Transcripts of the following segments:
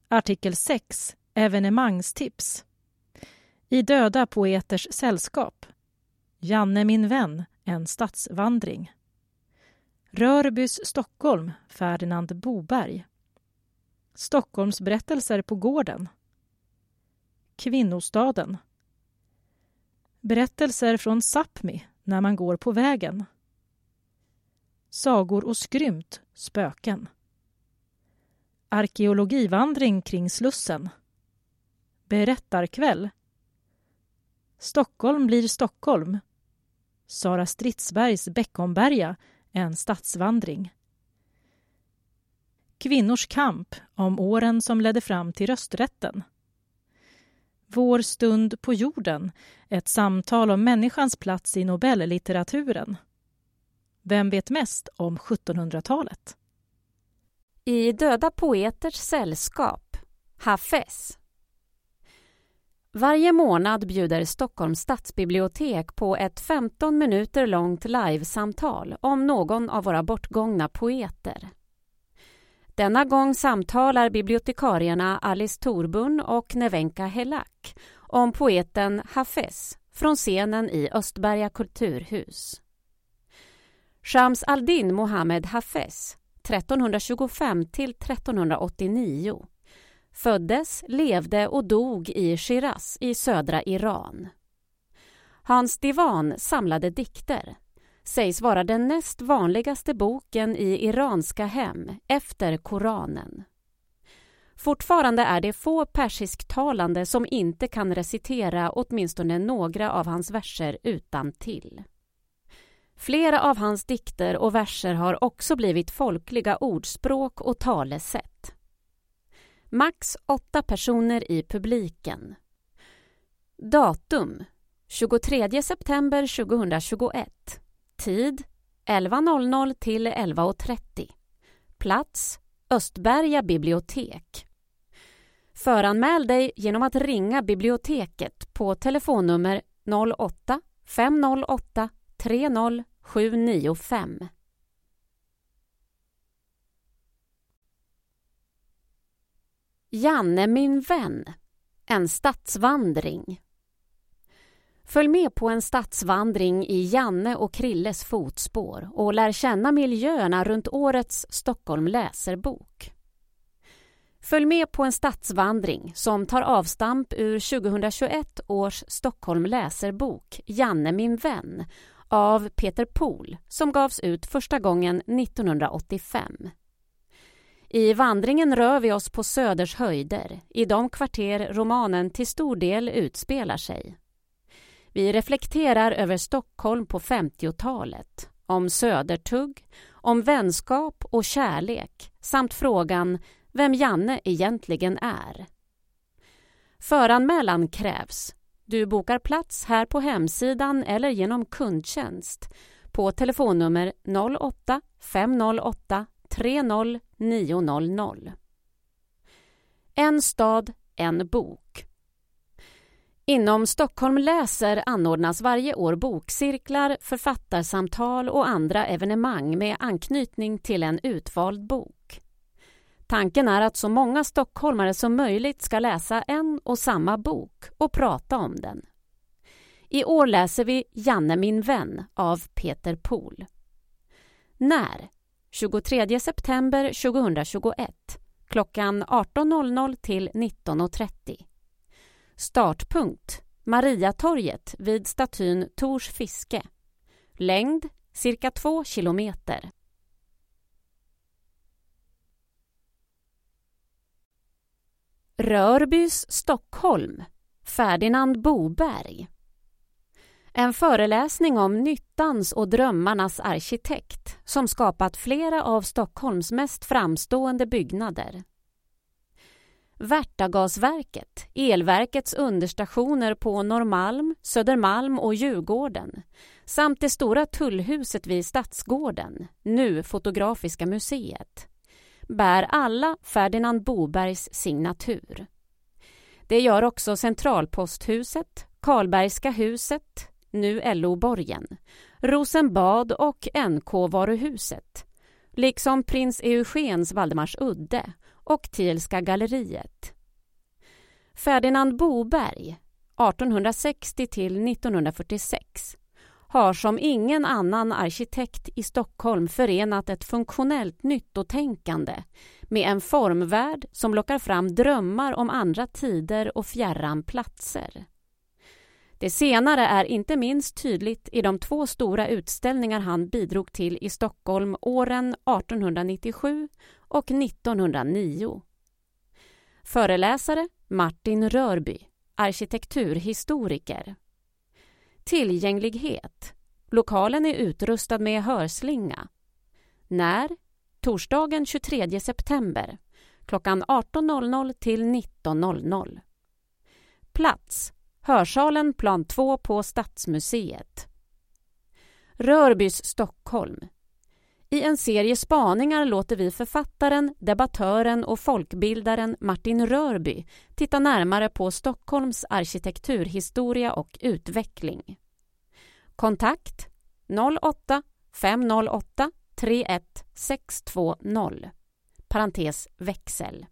Artikel 6. Evenemangstips. I Döda poeters sällskap. Janne min vän, en stadsvandring. Rörbys Stockholm, Ferdinand Boberg. Stockholms berättelser på gården. Kvinnostaden. Berättelser från Sápmi när man går på vägen. Sagor och skrymt, spöken. Arkeologivandring kring Slussen. Berättarkväll. Stockholm blir Stockholm. Sara Stridsbergs Beckomberga, en stadsvandring. Kvinnors kamp om åren som ledde fram till rösträtten. Vår stund på jorden, ett samtal om människans plats i Nobellitteraturen. Vem vet mest om 1700-talet? I Döda poeters sällskap, Hafez. Varje månad bjuder Stockholms stadsbibliotek på ett 15 minuter långt livesamtal om någon av våra bortgångna poeter. Denna gång samtalar bibliotekarierna Alice Torbun och Nevenka Helak om poeten Hafez från scenen i Östberga kulturhus. Shams al-Din Mohammed Hafez, 1325 till 1389, föddes, levde och dog i Shiraz i södra Iran. Hans divan samlade dikter sägs vara den näst vanligaste boken i iranska hem efter Koranen. Fortfarande är det få persisktalande som inte kan recitera åtminstone några av hans verser utantill. Flera av hans dikter och verser har också blivit folkliga ordspråk och talesätt. Max 8 personer i publiken. Datum 23 september 2021. Tid 11.00 till 11.30. Plats Östberga bibliotek. Föranmäl dig genom att ringa biblioteket på telefonnummer 08 508 30795. Janne min vän, en stadsvandring. Följ med på en stadsvandring i Janne och Krilles fotspår och lär känna miljöerna runt årets Stockholm läserbok. Följ med på en stadsvandring som tar avstamp ur 2021 års Stockholm läserbok Janne min vän av Peter Pohl som gavs ut första gången 1985. I vandringen rör vi oss på Söders höjder, i de kvarter romanen till stor del utspelar sig. Vi reflekterar över Stockholm på 50-talet, om södertugg, om vänskap och kärlek samt frågan vem Janne egentligen är. Föranmälan krävs. Du bokar plats här på hemsidan eller genom kundtjänst på telefonnummer 08 508 30900. En stad, en bok. Inom Stockholm läser anordnas varje år bokcirklar, författarsamtal och andra evenemang med anknytning till en utvald bok. Tanken är att så många stockholmare som möjligt ska läsa en och samma bok och prata om den. I år läser vi Janne min vän av Peter Pohl. När? 23 september 2021, klockan 18.00 till 19.30. Startpunkt, Mariatorget vid statyn Tors fiske. Längd, cirka 2 kilometer. Rörbys Stockholm, Ferdinand Boberg. En föreläsning om nyttans och drömmarnas arkitekt som skapat flera av Stockholms mest framstående byggnader. Värtagasverket, elverkets understationer på Norrmalm, Södermalm och Djurgården samt det stora tullhuset vid Stadsgården, nu Fotografiska museet, bär alla Ferdinand Bobergs signatur. Det gör också Centralposthuset, Karlbergska huset, nu LO-borgen, Rosenbad och NK-varuhuset, liksom prins Eugens Valdemarsudde och Thielska galleriet. Ferdinand Boberg, 1860 till 1946, har som ingen annan arkitekt i Stockholm förenat ett funktionellt nyttotänkande med en formvärld som lockar fram drömmar om andra tider och fjärran platser. Det senare är inte minst tydligt i de 2 stora utställningar han bidrog till i Stockholm åren 1897 och 1909. Föreläsare Martin Rörby, arkitekturhistoriker. Tillgänglighet. Lokalen är utrustad med hörslinga. När? Torsdagen 23 september, klockan 18.00 till 19.00. Plats. Hörsalen plan 2 på Stadsmuseet. Rörbys Stockholm. I en serie spaningar låter vi författaren, debattören och folkbildaren Martin Rörby titta närmare på Stockholms arkitekturhistoria och utveckling. Kontakt 08 508 31 620. Parentes växel.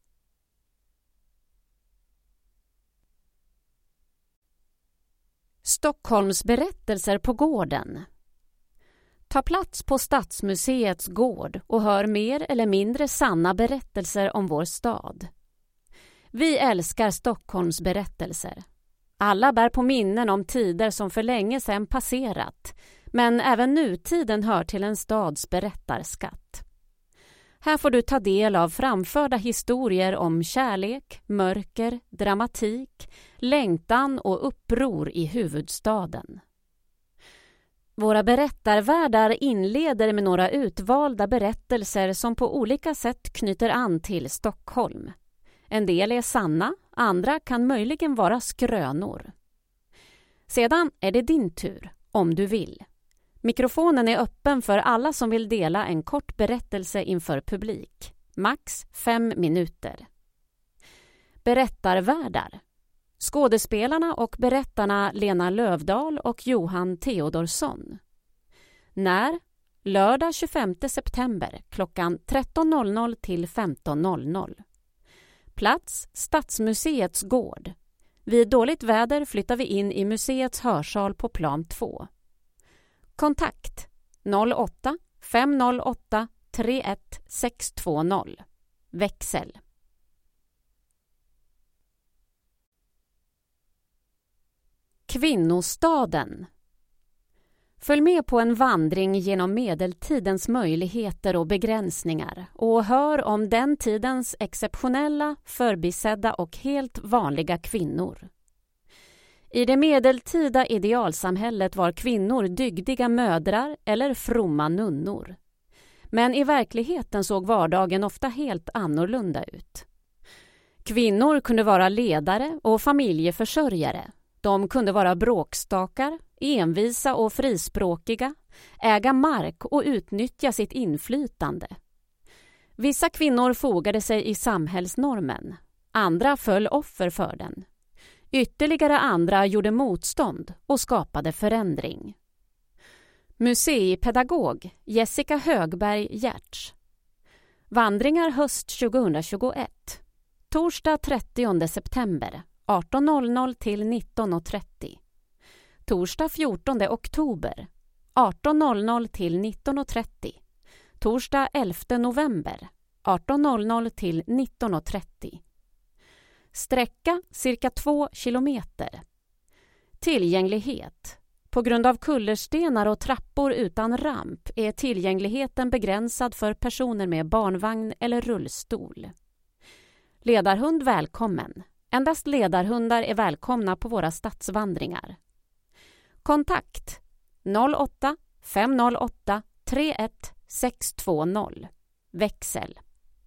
Stockholms berättelser på gården. Ta plats på Stadsmuseets gård och hör mer eller mindre sanna berättelser om vår stad. Vi älskar Stockholms berättelser. Alla bär på minnen om tider som för länge sedan passerat, men även nutiden hör till en stads berättarskatt. Här får du ta del av framförda historier om kärlek, mörker, dramatik, längtan och uppror i huvudstaden. Våra berättarvärdar inleder med några utvalda berättelser som på olika sätt knyter an till Stockholm. En del är sanna, andra kan möjligen vara skrönor. Sedan är det din tur, om du vill. Mikrofonen är öppen för alla som vill dela en kort berättelse inför publik. Max 5 minuter. Berättarvärdar. Skådespelarna och berättarna Lena Lövdahl och Johan Theodorsson. När? Lördag 25 september klockan 13.00 till 15.00. Plats Stadsmuseets gård. Vid dåligt väder flyttar vi in i museets hörsal på plan 2. Kontakt 08 508 31 620. Växel. Kvinnostaden. Följ med på en vandring genom medeltidens möjligheter och begränsningar och hör om den tidens exceptionella, förbisedda och helt vanliga kvinnor. I det medeltida idealsamhället var kvinnor dygdiga mödrar eller fromma nunnor. Men i verkligheten såg vardagen ofta helt annorlunda ut. Kvinnor kunde vara ledare och familjeförsörjare. De kunde vara bråkstakar, envisa och frispråkiga, äga mark och utnyttja sitt inflytande. Vissa kvinnor fogade sig i samhällsnormen, andra föll offer för den. Ytterligare andra gjorde motstånd och skapade förändring. Museipedagog Jessica Högberg Gertz. Vandringar höst 2021. Torsdag 30 september 18.00 till 19.30. Torsdag 14 oktober 18.00 till 19.30. Torsdag 11 november 18.00 till 19.30. Sträcka cirka 2 kilometer. Tillgänglighet. På grund av kullerstenar och trappor utan ramp är tillgängligheten begränsad för personer med barnvagn eller rullstol. Ledarhund välkommen. Endast ledarhundar är välkomna på våra stadsvandringar. Kontakt 08 508 31 620. Växel.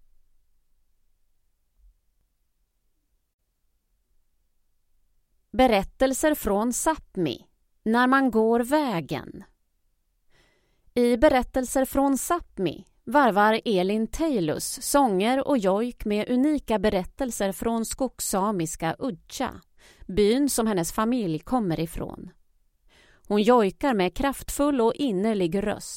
Berättelser från Sápmi. När man går vägen. I Berättelser från Sápmi varvar Elin Teilus sånger och jojk med unika berättelser från skogssamiska Udja, byn som hennes familj kommer ifrån. Hon jojkar med kraftfull och innerlig röst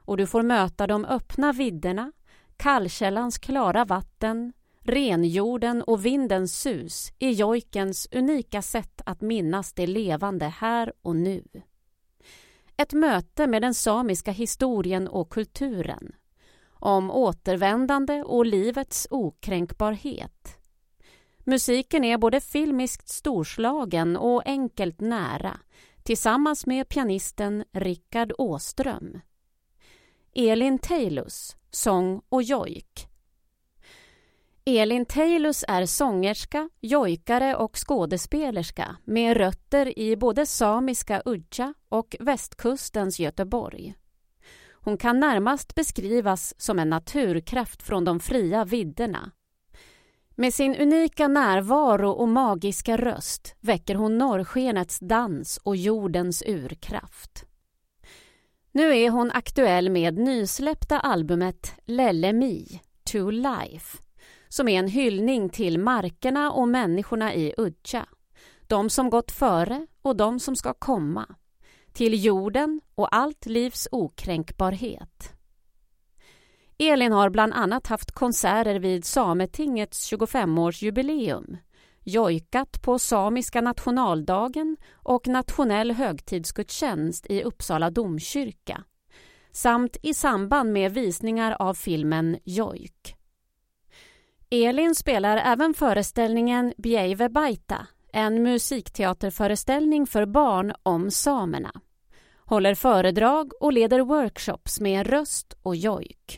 och du får möta de öppna vidderna, Kallkällans klara vatten, renjorden och vindens sus i jojkens unika sätt att minnas det levande här och nu. Ett möte med den samiska historien och kulturen, om återvändande och livets okränkbarhet. Musiken är både filmiskt storslagen och enkelt nära, tillsammans med pianisten Rickard Åström. Elin Teilus, sång och jojk. Elin Teilus är sångerska, jojkare och skådespelerska med rötter i både samiska Udja och västkustens Göteborg. Hon kan närmast beskrivas som en naturkraft från de fria vidderna. Med sin unika närvaro och magiska röst väcker hon norrskenets dans och jordens urkraft. Nu är hon aktuell med nysläppta albumet Lelle Mi, To Life, som är en hyllning till markerna och människorna i Udja, de som gått före och de som ska komma, till jorden och allt livs okränkbarhet. Elin har bland annat haft konserter vid Sametingets 25-årsjubileum, jojkat på samiska nationaldagen och nationell högtidsgudstjänst i Uppsala domkyrka, samt i samband med visningar av filmen Jojk. Elin spelar även föreställningen Bjeive Baita, en musikteaterföreställning för barn om samerna. Håller föredrag och leder workshops med röst och jojk.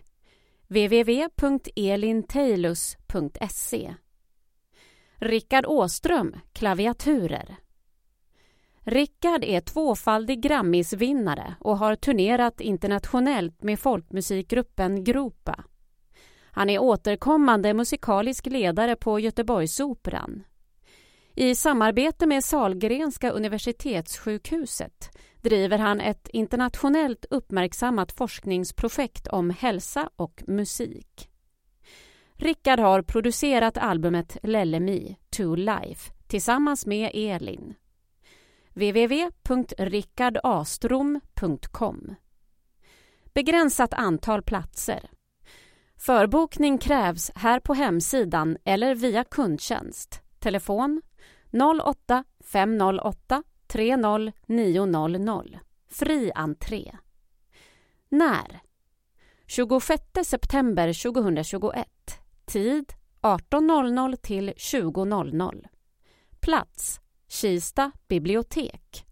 www.elinteilus.se. Rickard Åström, klaviaturer. Rickard är tvåfaldig Grammisvinnare och har turnerat internationellt med folkmusikgruppen Gropa. Han är återkommande musikalisk ledare på Göteborgsoperan. I samarbete med Sahlgrenska universitetssjukhuset driver han ett internationellt uppmärksammat forskningsprojekt om hälsa och musik. Rickard har producerat albumet Lelle Mi, To Life tillsammans med Elin. www.rickardastrom.com. Begränsat antal platser. Förbokning krävs här på hemsidan eller via kundtjänst. Telefon 08 508 30 900. Fri entré. När? 26 september 2021. Tid 18.00 till 20.00. Plats Kista bibliotek.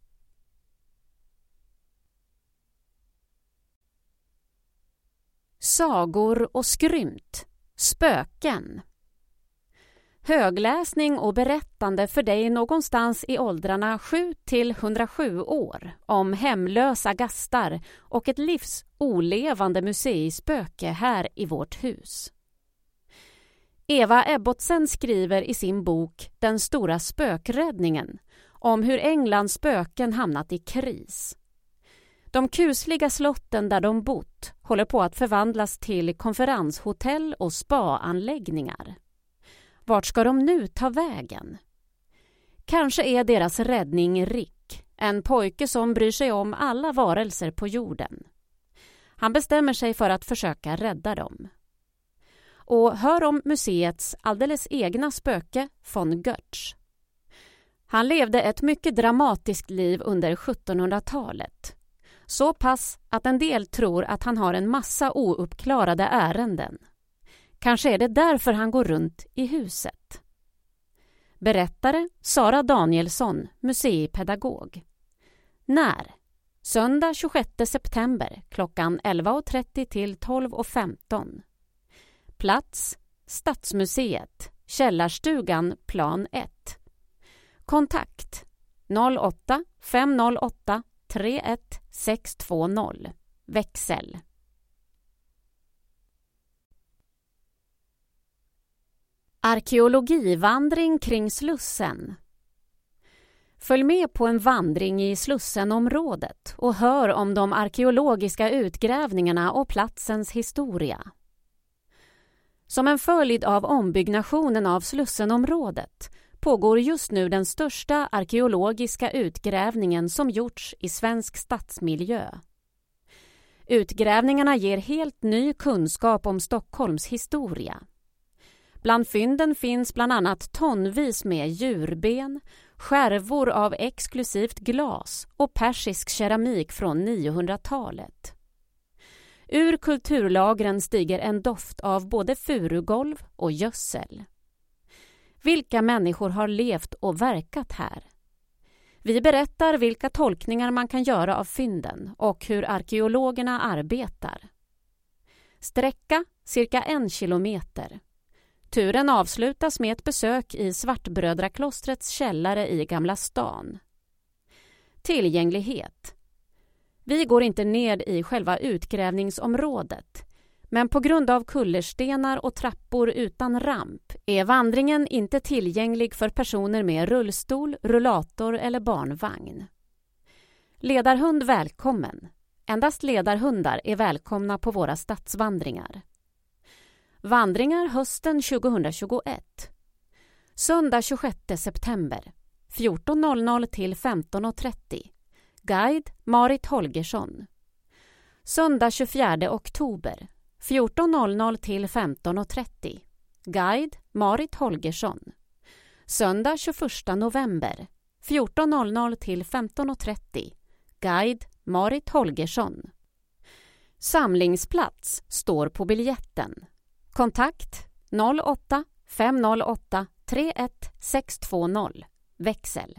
Sagor och skrymt. Spöken. Högläsning och berättande för dig någonstans i åldrarna 7 till 107 år om hemlösa gastar och ett livs olevande museispöke här i vårt hus. Eva Ebbotsen skriver i sin bok Den stora spökräddningen om hur Englands spöken hamnat i kris. De kusliga slotten där de bott håller på att förvandlas till konferenshotell och spaanläggningar. Vart ska de nu ta vägen? Kanske är deras räddning Rick, en pojke som bryr sig om alla varelser på jorden. Han bestämmer sig för att försöka rädda dem. Och hör om museets alldeles egna spöke von Götz. Han levde ett mycket dramatiskt liv under 1700-talet. Så pass att en del tror att han har en massa ouppklarade ärenden. Kanske är det därför han går runt i huset. Berättare Sara Danielsson, museipedagog. När? Söndag 26 september klockan 11.30 till 12.15. Plats Stadsmuseet, Källarstugan, plan 1. Kontakt 08 508 31 620. Växel. Arkeologivandring kring Slussen. Följ med på en vandring i Slussenområdet och hör om de arkeologiska utgrävningarna och platsens historia. Som en följd av ombyggnationen av Slussenområdet pågår just nu den största arkeologiska utgrävningen som gjorts i svensk stadsmiljö. Utgrävningarna ger helt ny kunskap om Stockholms historia. Bland fynden finns bland annat tonvis med djurben, skärvor av exklusivt glas och persisk keramik från 900-talet. Ur kulturlagren stiger en doft av både furugolv och gödsel. Vilka människor har levt och verkat här? Vi berättar vilka tolkningar man kan göra av fynden och hur arkeologerna arbetar. Sträcka cirka 1 kilometer. Turen avslutas med ett besök i Svartbrödraklostrets källare i Gamla stan. Tillgänglighet. Vi går inte ned i själva utgrävningsområdet, men på grund av kullerstenar och trappor utan ramp är vandringen inte tillgänglig för personer med rullstol, rullator eller barnvagn. Ledarhund välkommen. Endast ledarhundar är välkomna på våra stadsvandringar. Vandringar hösten 2021. Söndag 26 september 14.00 till 15.30. Guide Marit Holgersson. Söndag 24 oktober 14.00 till 15.30. Guide Marit Holgersson. Söndag 21 november 14.00 till 15.30. Guide Marit Holgersson. Samlingsplats står på biljetten. Kontakt 08 508 31 620. Växel.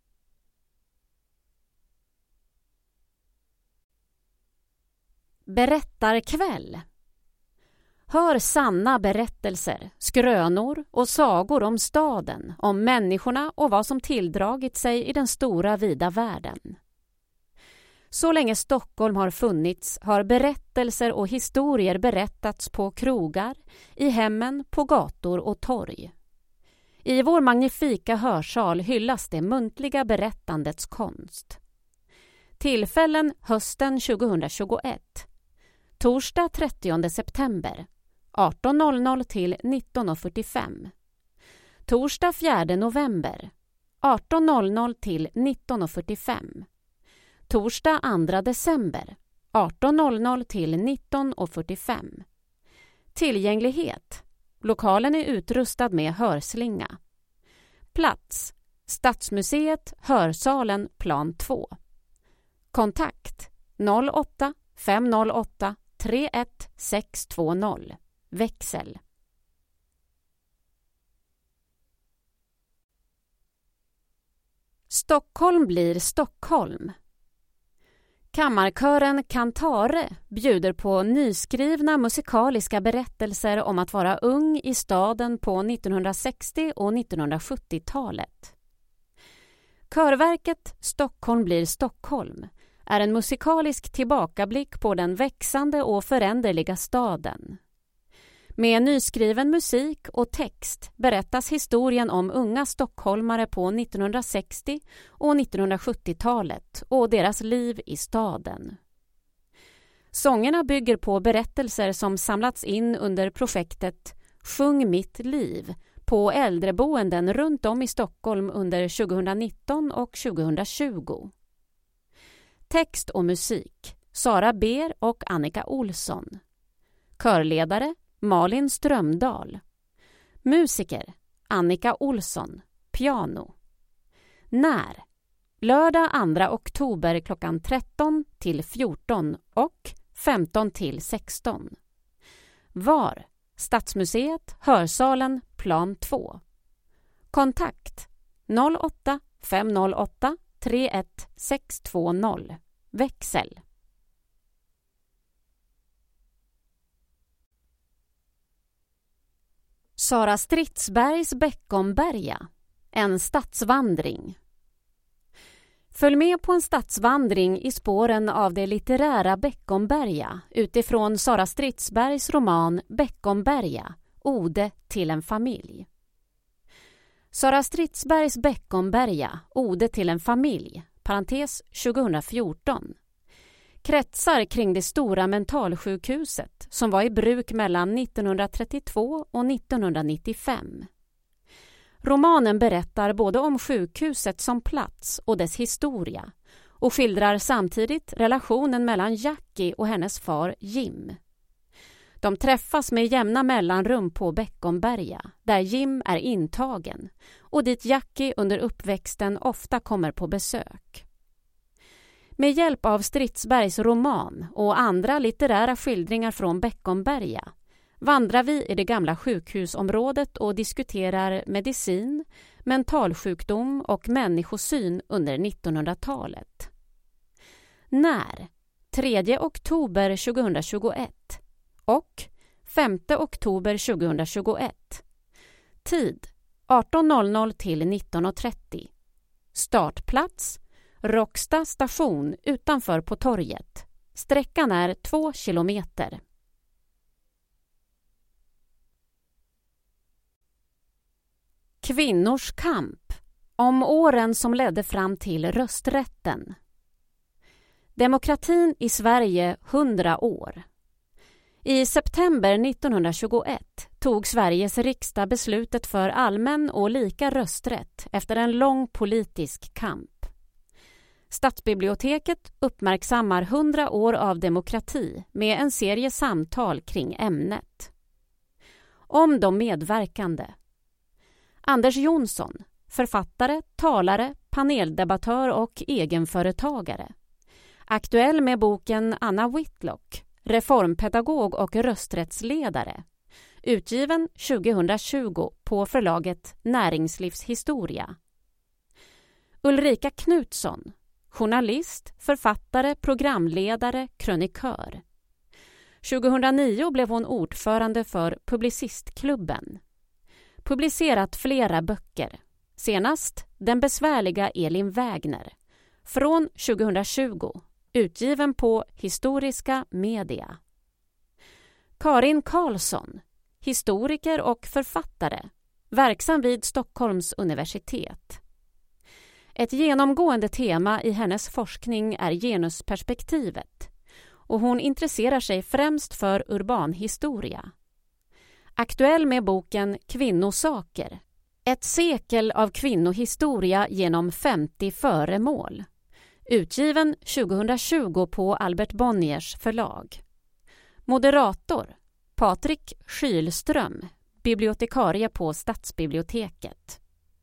Berättarkväll. Hör sanna berättelser, skrönor och sagor om staden, om människorna och vad som tilldragit sig i den stora vida världen. Så länge Stockholm har funnits har berättelser och historier berättats på krogar, i hemmen, på gator och torg. I vår magnifika hörsal hyllas det muntliga berättandets konst. Tillfällen hösten 2021. Torsdag 30 september 18.00 till 19.45. Torsdag 4 november 18.00 till 19.45. Torsdag 2 december 18.00 till 19.45. Tillgänglighet. Lokalen är utrustad med hörslinga. Plats. Stadsmuseet, Hörsalen, plan 2. Kontakt 08 508 31 620. Växel. Stockholm blir Stockholm. Kammarkören Kantare bjuder på nyskrivna musikaliska berättelser om att vara ung i staden på 1960- och 1970-talet. Körverket Stockholm blir Stockholm är en musikalisk tillbakablick på den växande och föränderliga staden. Med nyskriven musik och text berättas historien om unga stockholmare på 1960- och 1970-talet och deras liv i staden. Sångerna bygger på berättelser som samlats in under projektet Sjung mitt liv på äldreboenden runt om i Stockholm under 2019 och 2020. Text och musik Sara Ber och Annika Olsson. Körledare Malin Strömdahl. Musiker Annika Olsson, piano. När? Lördag 2 oktober klockan 13 till 14 och 15 till 16. Var? Stadsmuseet, Hörsalen, plan 2. Kontakt 08 508 31 620. Växel. Sara Stridsbergs Beckomberga. En stadsvandring. Följ med på en stadsvandring i spåren av det litterära Beckomberga utifrån Sara Stridsbergs roman Beckomberga, Ode till en familj. Sara Stridsbergs Beckomberga, Ode till en familj, parentes 2014, kretsar kring det stora mentalsjukhuset som var i bruk mellan 1932 och 1995. Romanen berättar både om sjukhuset som plats och dess historia och skildrar samtidigt relationen mellan Jackie och hennes far Jim. De träffas med jämna mellanrum på Beckomberga, där Jim är intagen och dit Jackie under uppväxten ofta kommer på besök. Med hjälp av Stridsbergs roman och andra litterära skildringar från Beckomberga vandrar vi i det gamla sjukhusområdet och diskuterar medicin, mentalsjukdom och människosyn under 1900-talet. När 3 oktober 2021 och 5 oktober 2021. Tid 18:00 till 19:30. Startplats Råcksta station utanför på torget. Sträckan är 2 kilometer. Kvinnors kamp om åren som ledde fram till rösträtten. Demokratin i Sverige 100 år. I september 1921 tog Sveriges riksdag beslutet för allmän och lika rösträtt efter en lång politisk kamp. Stadsbiblioteket uppmärksammar 100 år av demokrati med en serie samtal kring ämnet. Om de medverkande. Anders Jonsson, författare, talare, paneldebattör och egenföretagare. Aktuell med boken Anna Whitlock, reformpedagog och rösträttsledare. Utgiven 2020 på förlaget Näringslivshistoria. Ulrika Knutsson, journalist, författare, programledare, krönikör. 2009 blev hon ordförande för Publicistklubben. Publicerat flera böcker. Senast Den besvärliga Elin Wägner. Från 2020. Utgiven på Historiska Media. Karin Karlsson. Historiker och författare. Verksam vid Stockholms universitet. Ett genomgående tema i hennes forskning är genusperspektivet och hon intresserar sig främst för urbanhistoria. Aktuell med boken Kvinnosaker. Ett sekel av kvinnohistoria genom 50 föremål. Utgiven 2020 på Albert Bonniers förlag. Moderator Patrik Skylström, bibliotekarie på Stadsbiblioteket.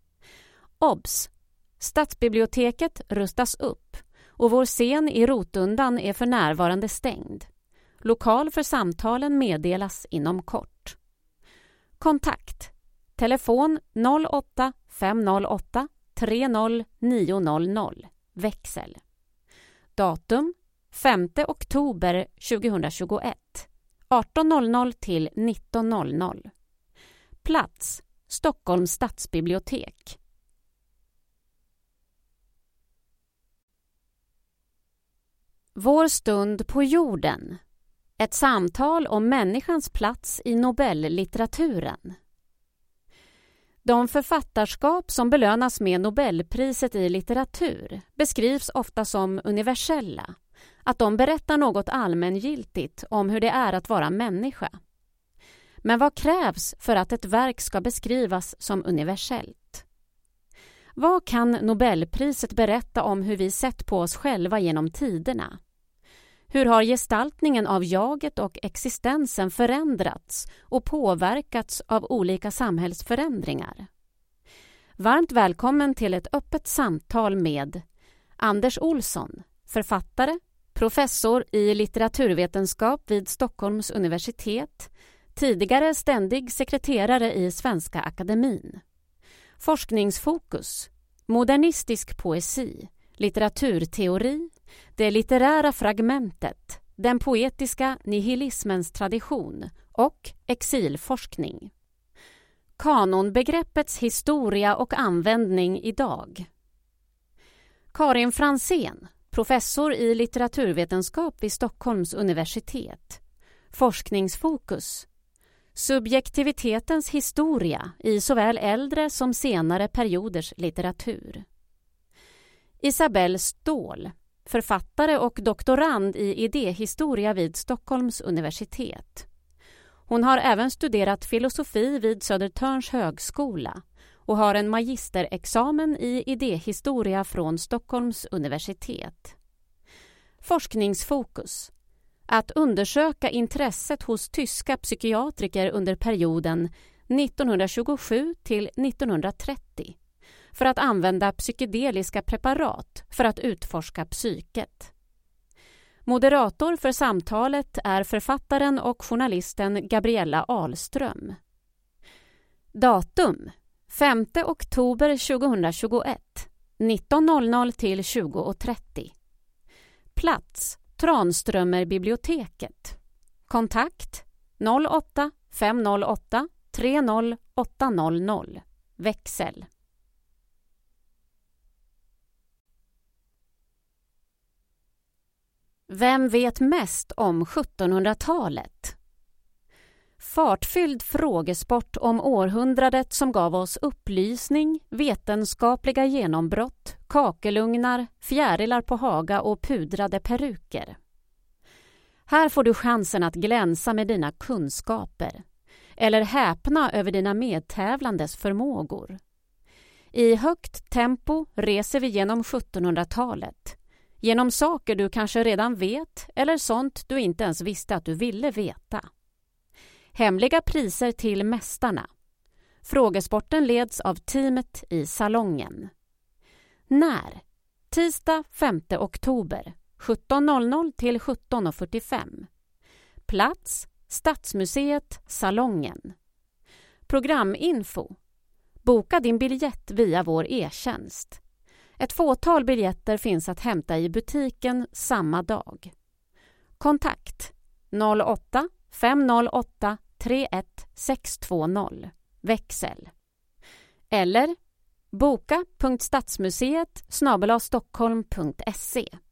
Obs! Stadsbiblioteket rustas upp och vår scen i Rotundan är för närvarande stängd. Lokal för samtalen meddelas inom kort. Kontakt. Telefon 08 508 30 900. Växel. Datum 5 oktober 2021. 18:00 till 19:00. Plats Stockholms stadsbibliotek. Vår stund på jorden. Ett samtal om människans plats i Nobellitteraturen. De författarskap som belönas med Nobelpriset i litteratur beskrivs ofta som universella, att de berättar något allmängiltigt om hur det är att vara människa. Men vad krävs för att ett verk ska beskrivas som universellt? Vad kan Nobelpriset berätta om hur vi sett på oss själva genom tiderna? Hur har gestaltningen av jaget och existensen förändrats och påverkats av olika samhällsförändringar? Varmt välkommen till ett öppet samtal med Anders Olsson, författare, professor i litteraturvetenskap vid Stockholms universitet, tidigare ständig sekreterare i Svenska Akademin. Forskningsfokus, modernistisk poesi, litteraturteori, det litterära fragmentet, den poetiska nihilismens tradition och exilforskning. Kanonbegreppets historia och användning idag. Karin Franzén, professor i litteraturvetenskap vid Stockholms universitet. Forskningsfokus. Subjektivitetens historia i såväl äldre som senare perioders litteratur. Isabelle Ståhl, författare och doktorand i idéhistoria vid Stockholms universitet. Hon har även studerat filosofi vid Södertörns högskola och har en magisterexamen i idéhistoria från Stockholms universitet. Forskningsfokus: att undersöka intresset hos tyska psykiatriker under perioden 1927 till 1930 för att använda psykedeliska preparat för att utforska psyket. Moderator för samtalet är författaren och journalisten Gabriella Ahlström. Datum: 5 oktober 2021, 19.00 till 20.30. Plats: Tranströmerbiblioteket. Kontakt: 08 508 30 800. Växel. Vem vet mest om 1700-talet? Fartfylld frågesport om århundradet som gav oss upplysning, vetenskapliga genombrott, kakelugnar, fjärilar på Haga och pudrade peruker. Här får du chansen att glänsa med dina kunskaper eller häpna över dina medtävlandes förmågor. I högt tempo reser vi genom 1700-talet. Genom saker du kanske redan vet eller sånt du inte ens visste att du ville veta. Hemliga priser till mästarna. Frågesporten leds av teamet i salongen. När? Tisdag 5 oktober, 17.00 till 17.45. Plats: Stadsmuseet, salongen. Programinfo: boka din biljett via vår e-tjänst. Ett fåtal biljetter finns att hämta i butiken samma dag. Kontakt: 08 508 31620. Växel. Eller boka.stadsmuseet @stockholm.se.